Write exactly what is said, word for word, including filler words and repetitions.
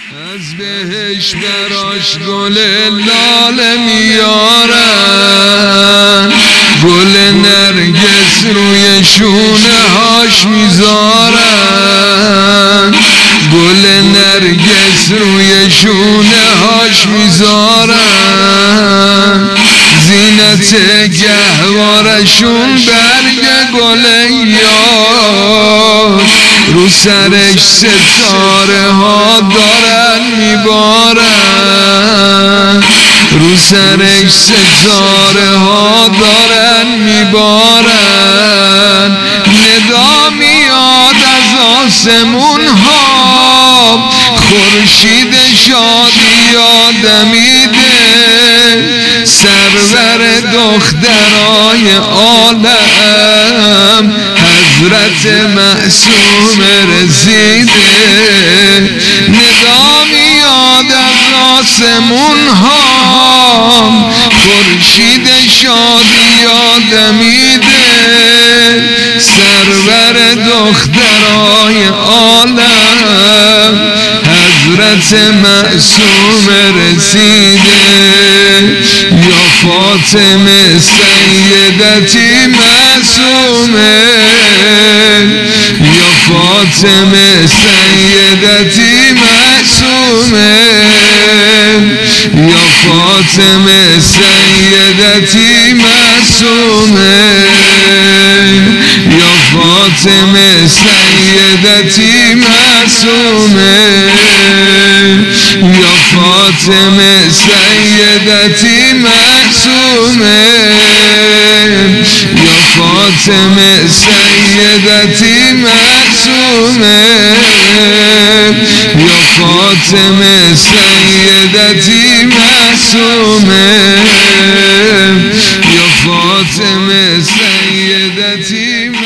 از بهش براش گل لاله میارن، گل نرگس روی شونه هاش میذارن، گل نرگس روی شونه هاش میذارن، زینت گهوارشون برگ گل یار، رو سرش ستاره ها دارن میبارن، رو سرش ستاره ها دارن میبارن، ندا میاد از آسمون ها، خورشید شادی آدمیده، سرور دخترای عالم حضرت معصوم رسیده، ندا میاد از آسمون ها، خورشید شادی آدمیده، سرور دخترای عالم حضرت معصوم رسیده، یا فاطمه سیدتی معصومه، یا فاطمه سیدتی معصومه، یا فاطمه سیدتی معصومه، یا فاطمه سیدتی معصومه، یا فاطمه سیدتی معصومه، یا فاطمه سیدتی معصومه، یا فاطمه سیدتی معصومه، یا فاطمه سیدتی